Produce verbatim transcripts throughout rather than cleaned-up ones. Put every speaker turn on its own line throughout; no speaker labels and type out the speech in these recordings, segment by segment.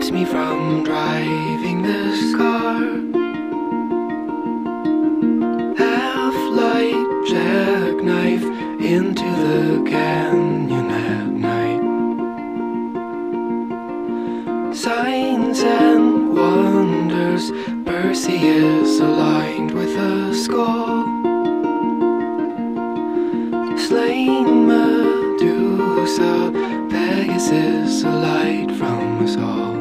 keeps me from driving this car. Half-light jackknife into the canyon at night. Signs and wonders, Perseus aligned with a skull. Slain Medusa, Pegasus, a light from us all.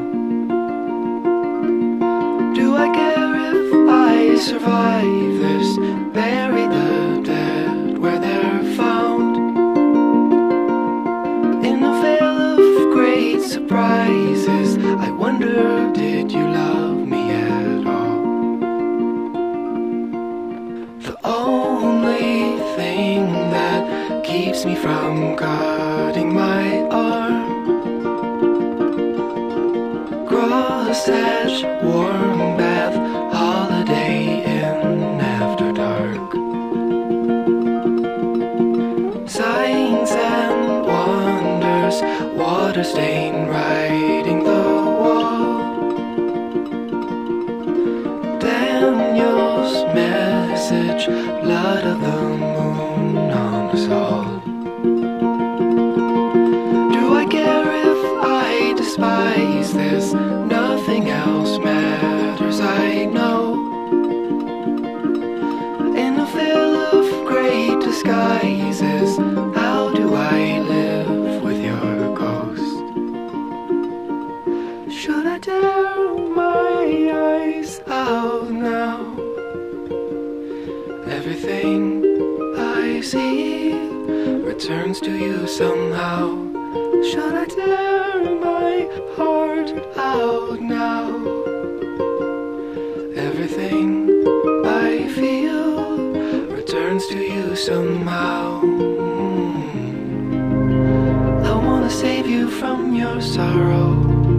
Do I care if I survive this? Bury the dead where they're found. In a veil of great surprises, I wonder, did you love me at all? The only thing that keeps me from cutting my arm, cross-hatch, warm bath, holiday in after dark. Signs and wonders, water stain writing the wall. Daniel's message, blood of the moon on us all. Do I care if I despise this? Nothing else matters, I know. In a veil of great disguises, how do I live with your ghost? Should I tear my eyes out now? Everything I see returns to you somehow. Should I tear my heart out now? Everything I feel returns to you somehow. I wanna save you from your sorrow.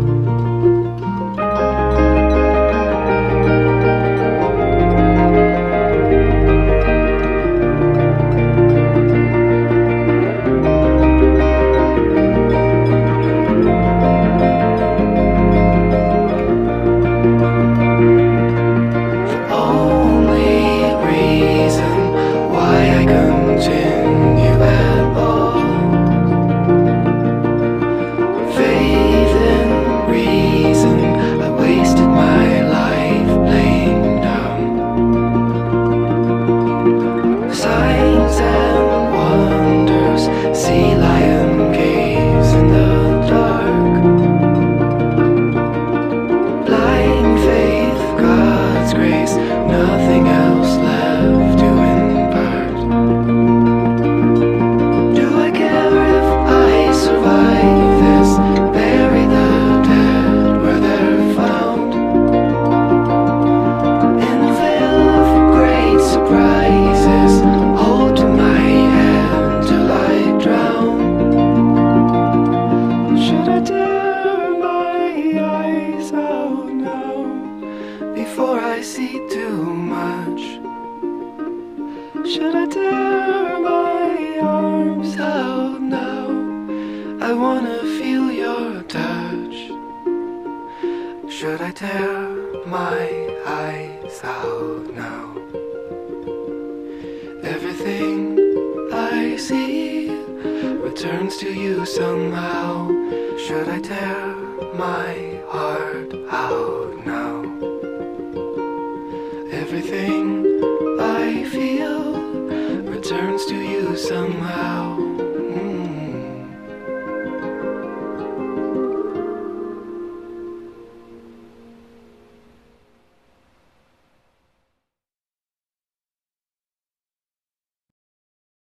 Nothing else left to impart. Do I care if I survive this? Bury the dead where they're found. In a veil of great surprises, hold to my hand till I drown. Should I tear my eyes out now before I see too much? Should I tear my arms out now? I wanna feel your touch. Should I tear my eyes out now? Everything I see returns to you somehow. Should I tear my heart out now? Everything I feel returns to you somehow.